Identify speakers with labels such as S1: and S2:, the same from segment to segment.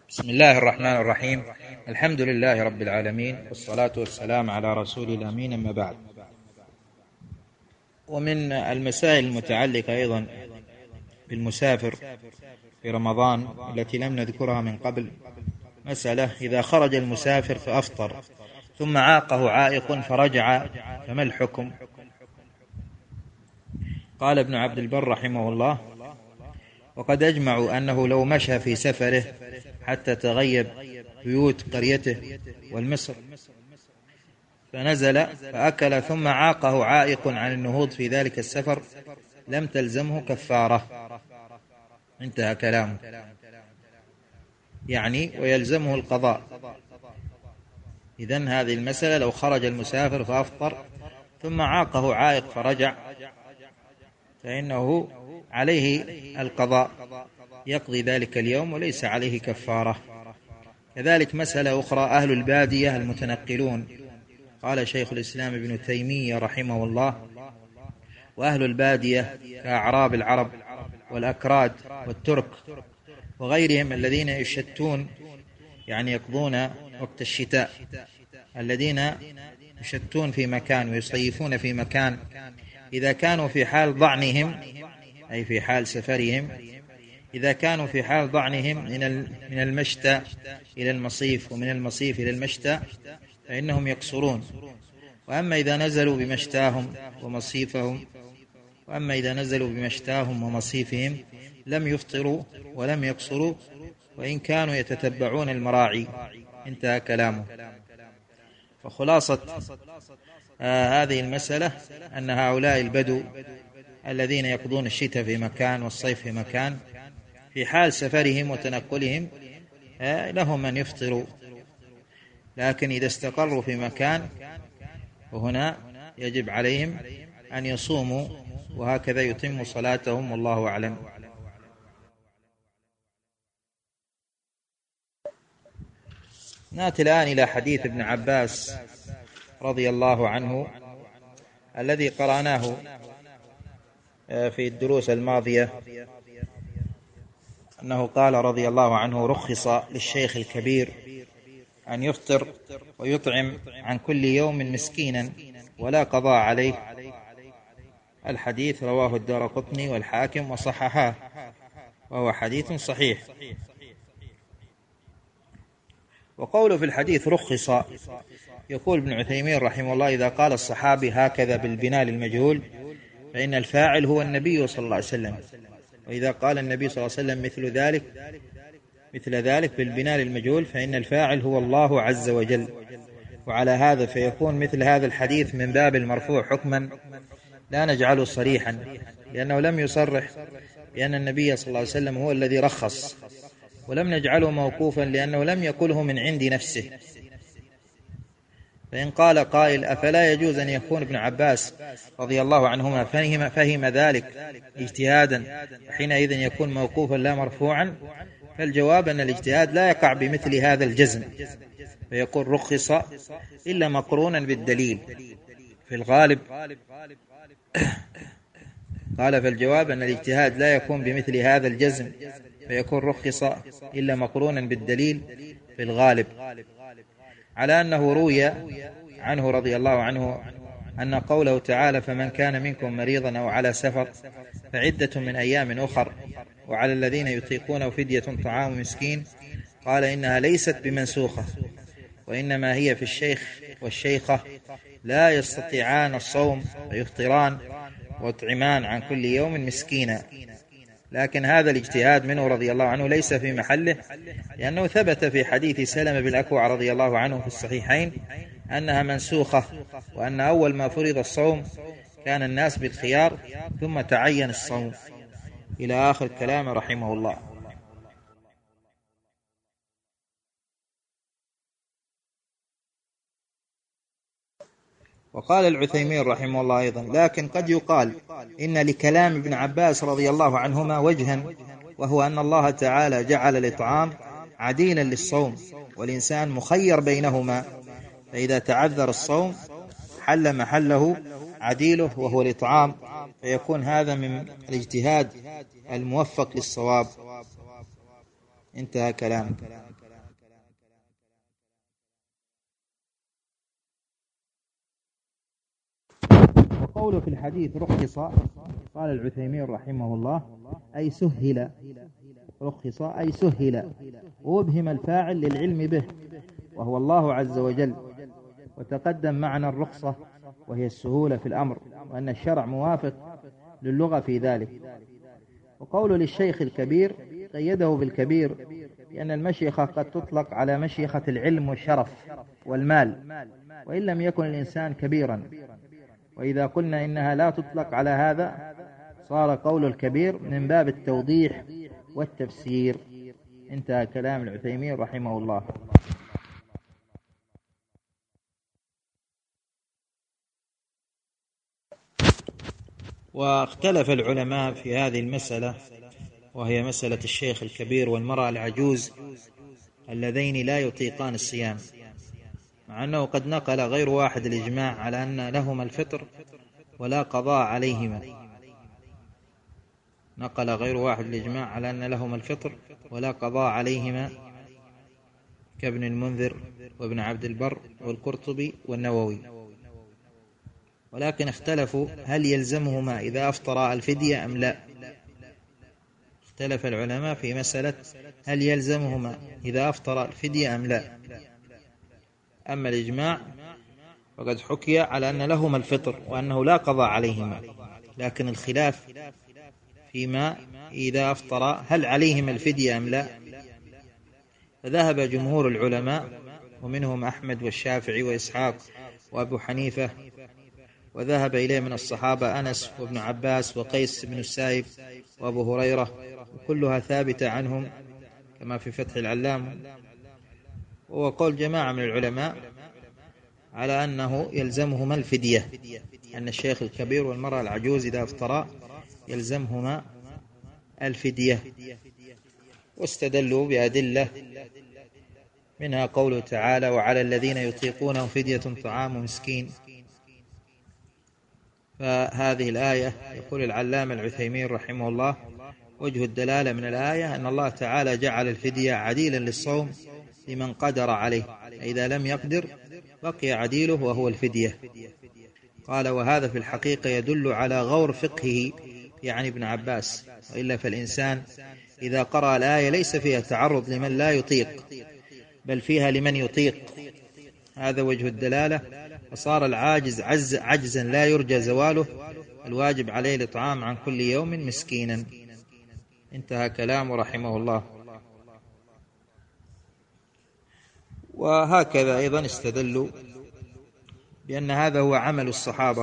S1: بسم الله الرحمن الرحيم. الحمد لله رب العالمين، والصلاة والسلام على رسول الأمين، أما بعد. ومن المسائل المتعلقة أيضا بالمسافر في رمضان التي لم نذكرها من قبل مسألة: إذا خرج المسافر فأفطر ثم عاقه عائق فرجع فما الحكم؟ قال ابن عبد البر رحمه الله: وقد أجمعوا أنه لو مشى في سفره حتى تغيب بيوت قريته والمصر فنزل فأكل ثم عاقه عائق عن النهوض في ذلك السفر لم تلزمه كفارة. انتهى كلامه، يعني ويلزمه القضاء. إذن هذه المسألة: لو خرج المسافر فأفطر ثم عاقه عائق فرجع فإنه عليه القضاء، يقضي ذلك اليوم وليس عليه كفارة. كذلك مسألة أخرى: أهل البادية المتنقلون. قال شيخ الإسلام ابن تيمية رحمه الله: وأهل البادية كأعراب العرب والأكراد والترك وغيرهم الذين يشتون، يعني يقضون وقت الشتاء، الذين يشتون في مكان ويصيفون في مكان، إذا كانوا في حال ضعنهم أي في حال سفرهم، إذا كانوا في حال ضعنهم من المشتى إلى المصيف ومن المصيف إلى المشتى فإنهم يقصرون. وأما إذا نزلوا بمشتاهم ومصيفهم لم يفطروا ولم يقصروا وإن كانوا يتتبعون المراعي. انتهى كلامه. فخلاصة هذه المسألة أن هؤلاء البدو الذين يقضون الشتاء في مكان والصيف في مكان في حال سفرهم وتنقلهم لهم أن يفطروا، لكن إذا استقروا في مكان وهنا يجب عليهم أن يصوموا، وهكذا يتم صلاتهم، والله أعلم. نأتي الآن إلى حديث ابن عباس رضي الله عنه الذي قرأناه في الدروس الماضية، أنه قال رضي الله عنه: رخص للشيخ الكبير أن يفطر ويطعم عن كل يوم مسكينا ولا قضاء عليه. الحديث رواه الدارقطني والحاكم وصححاه، وهو حديث صحيح. وقوله في الحديث رخص، يقول ابن عثيمين رحمه الله: إذا قال الصحابي هكذا بالبناء للمجهول فإن الفاعل هو النبي صلى الله عليه وسلم، وإذا قال النبي صلى الله عليه وسلم مثل ذلك بالبناء للمجهول فإن الفاعل هو الله عز وجل. وعلى هذا فيكون مثل هذا الحديث من باب المرفوع حكما لا نجعله صريحا، لأنه لم يصرح بأن النبي صلى الله عليه وسلم هو الذي رخص، ولم نجعله موقوفا لأنه لم يقله من عند نفسه. فإن قال قائل: أفلا يجوز أن يكون ابن عباس رضي الله عنهما فهم ذلك اجتهادا حينئذ يكون موقوفا لا مرفوعا؟ فالجواب أن الاجتهاد لا يقع بمثل هذا الجزم، فيقول رخص إلا مقرونا بالدليل في الغالب. قال: فالجواب أن الاجتهاد لا يكون بمثل هذا الجزم فيكون رخص إلا مقرونا بالدليل في الغالب، على أنه روي عنه رضي الله عنه أن قوله تعالى: فمن كان منكم مريضا أو على سفر فعدة من أيام أخر وعلى الذين يطيقونه فدية طعام مسكين، قال: إنها ليست بمنسوخة، وإنما هي في الشيخ والشيخة لا يستطيعان الصوم فيفطران ويطعمان عن كل يوم مسكينا. لكن هذا الاجتهاد منه رضي الله عنه ليس في محله، لأنه ثبت في حديث سلمة بن الأكوع رضي الله عنه في الصحيحين أنها منسوخة، وأن أول ما فرض الصوم كان الناس بالخيار ثم تعين الصوم، إلى آخر كلام رحمه الله. وقال العثيمين رحمه الله أيضا: لكن قد يقال إن لكلام ابن عباس رضي الله عنهما وجها، وهو أن الله تعالى جعل الإطعام عديلا للصوم، والإنسان مخير بينهما، فإذا تعذر الصوم حل محله عديله وهو الإطعام، فيكون هذا من الاجتهاد الموفق للصواب. انتهى كلامه. وقوله في الحديث رخص، قال العثيمين رحمه الله أي سهل، رخص أي سهل، وأبهم الفاعل للعلم به وهو الله عز وجل. وتقدم معنى الرخصة وهي السهولة في الأمر، وأن الشرع موافق للغة في ذلك. وقوله للشيخ الكبير قيده بالكبير لأن المشيخة قد تطلق على مشيخة العلم والشرف والمال وإن لم يكن الإنسان كبيرا، وإذا قلنا إنها لا تطلق على هذا صار قول الكبير من باب التوضيح والتفسير. انتهى كلام العثيمين رحمه الله. واختلف العلماء في هذه المسألة، وهي مسألة الشيخ الكبير والمرأة العجوز اللذين لا يطيقان الصيام، مع أنه قد نقل غير واحد الإجماع على أن لهما الفطر ولا قضاء عليهما، نقل غير واحد الإجماع على أن لهما الفطر ولا قضاء عليهما كابن المنذر وابن عبد البر والقرطبي والنووي. ولكن اختلفوا هل يلزمهما إذا أفطر الفدية أم لا. اختلف العلماء في مسألة هل يلزمهما إذا أفطر الفدية أم لا. أما الإجماع فقد حكي على أن لهما الفطر وأنه لا قضاء عليهما، لكن الخلاف فيما إذا أفطر هل عليهما الفدية أم لا. فذهب جمهور العلماء ومنهم أحمد والشافعي وإسحاق وأبو حنيفة، وذهب إليه من الصحابة أنس وابن عباس وقيس بن السائب وأبو هريرة، وكلها ثابتة عنهم كما في فتح العلام. وهو قول جماعة من العلماء على أنه يلزمهما الفدية، أن الشيخ الكبير والمرأة العجوز إذا أفطرا يلزمهما الفدية. واستدلوا بأدلة منها قوله تعالى وعلى الذين يطيقونه فدية طعام مسكين. فهذه الآية يقول العلامة العثيمين رحمه الله وجه الدلالة من الآية أن الله تعالى جعل الفدية عديلا للصوم لمن قدر عليه، إذا لم يقدر بقي عديله وهو الفدية. قال وهذا في الحقيقة يدل على غور فقهه يعني ابن عباس، وإلا فالإنسان إذا قرأ الآية ليس فيها تعرض لمن لا يطيق بل فيها لمن يطيق، هذا وجه الدلالة. فصار العاجز عجزا لا يرجى زواله، الواجب عليه الإطعام عن كل يوم مسكينا. انتهى كلامه رحمه الله. وهكذا أيضا استدلوا بأن هذا هو عمل الصحابة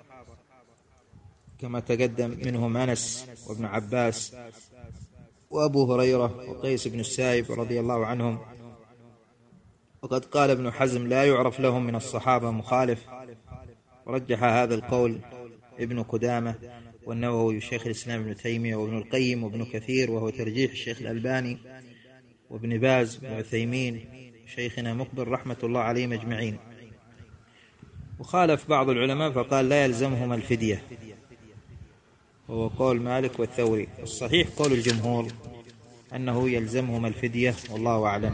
S1: كما تقدم، منهم أنس وابن عباس وأبو هريرة وقيس بن السائب رضي الله عنهم. وقد قال ابن حزم لا يعرف لهم من الصحابة مخالف، ورجح هذا القول ابن قدامة والنووي وشيخ الإسلام ابن تيمية وابن القيم وابن كثير، وهو ترجيح الشيخ الألباني وابن باز وعثيمين شيخنا مقبل رحمة الله عليهم أجمعين. وخالف بعض العلماء فقال لا يلزمهما الفدية، وهو قول مالك والثوري. الصحيح قول الجمهور أنه يلزمهما الفدية، والله أعلم.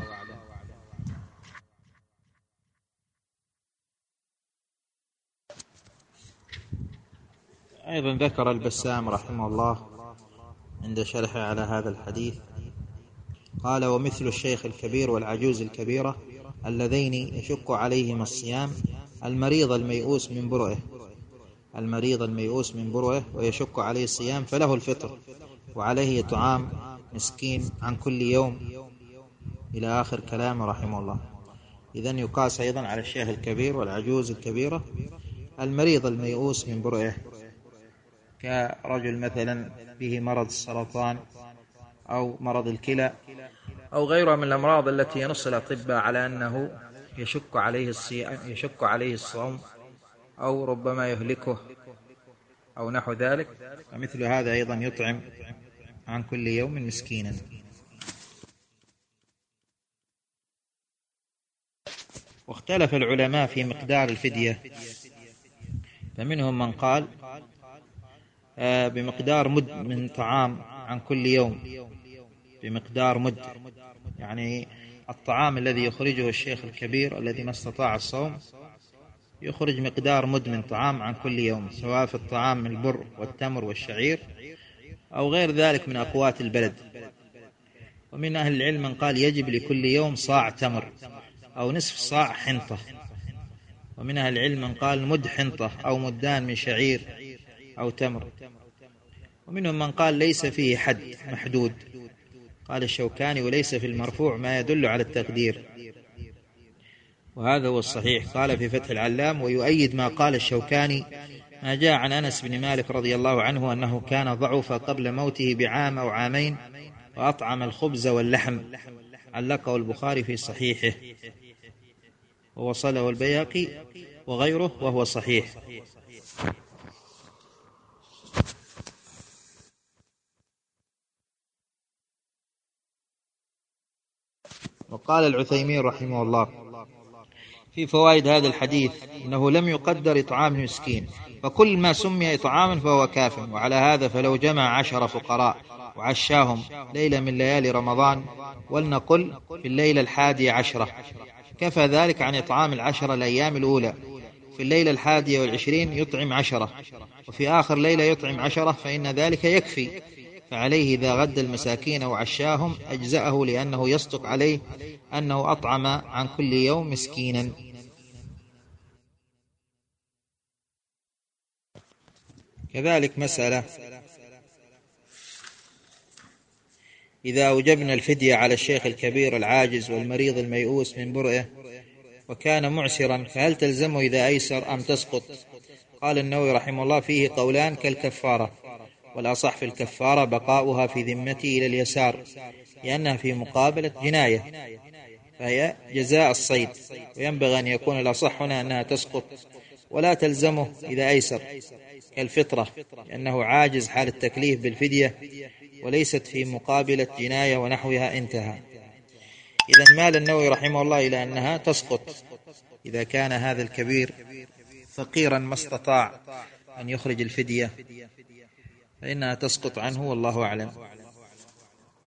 S1: أيضا ذكر البسام رحمه الله عند شرحه على هذا الحديث قال ومثل الشيخ الكبير والعجوز الكبيرة اللذين يشق عليهما الصيام المريض الميؤوس من برؤه، المريض الميؤوس من برؤه ويشق عليه الصيام فله الفطر وعليه إطعام مسكين عن كل يوم إلى آخر كلامه رحمه الله. إذن يقاس أيضا على الشيخ الكبير والعجوز الكبيرة المريض الميؤوس من برؤه، كرجل مثلا به مرض السرطان أو مرض الكلى أو غيرها من الأمراض التي ينص الأطباء على أنه يشق عليه الصوم أو ربما يهلكه أو نحو ذلك، فمثل هذا أيضا يطعم عن كل يوم مسكينا. واختلف العلماء في مقدار الفدية، فمنهم من قال بمقدار مد من طعام عن كل يوم بمقدار مد، يعني الطعام الذي يخرجه الشيخ الكبير الذي ما استطاع الصوم يخرج مقدار مد من طعام عن كل يوم، سواء في الطعام من البر والتمر والشعير أو غير ذلك من أقوات البلد. ومن أهل العلم من قال يجب لكل يوم صاع تمر أو نصف صاع حنطة، ومن أهل العلم من قال مد حنطة أو مدان من شعير أو تمر، ومنهم من قال ليس فيه حد محدود. قال الشوكاني وليس في المرفوع ما يدل على التقدير، وهذا هو الصحيح. قال في فتح العلام ويؤيد ما قال الشوكاني ما جاء عن أنس بن مالك رضي الله عنه أنه كان ضعف قبل موته بعام أو عامين وأطعم الخبز واللحم، علقه البخاري في صحيحه ووصله البيهقي وغيره وهو صحيح. وقال العثيمين رحمه الله في فوائد هذا الحديث إنه لم يقدر إطعام المسكين، فكل ما سمي إطعاما فهو كاف، وعلى هذا فلو جمع 10 فقراء وعشاهم ليلة من ليالي رمضان، ولنقل في الليلة 11، كفى ذلك عن إطعام 10 الأيام الأولى. في الليلة 21 يطعم 10، وفي آخر ليلة يطعم 10، فإن ذلك يكفي. فعليه إذا غد المساكين وعشاهم أجزأه، لأنه يصدق عليه أنه أطعم عن كل يوم مسكينا. كذلك مسألة: إذا أوجبنا الفدية على الشيخ الكبير العاجز والمريض الميؤوس من برئه وكان معسرا، فهل تلزمه إذا أيسر أم تسقط؟ قال النووي رحمه الله فيه قولان كالكفارة، والأصح في الكفارة بقاؤها في ذمته إلى اليسار، لأنها في مقابلة جناية فهي جزاء الصيد، وينبغي أن يكون الأصح هنا أنها تسقط ولا تلزمه إذا أيسر، كالفطرة لأنه عاجز حال التكليف بالفدية وليست في مقابلة جناية ونحوها. انتهى. إذن مال النووي رحمه الله إلى أنها تسقط إذا كان هذا الكبير فقيرا ما استطاع أن يخرج الفدية، فإنها تسقط عنه، والله أعلم.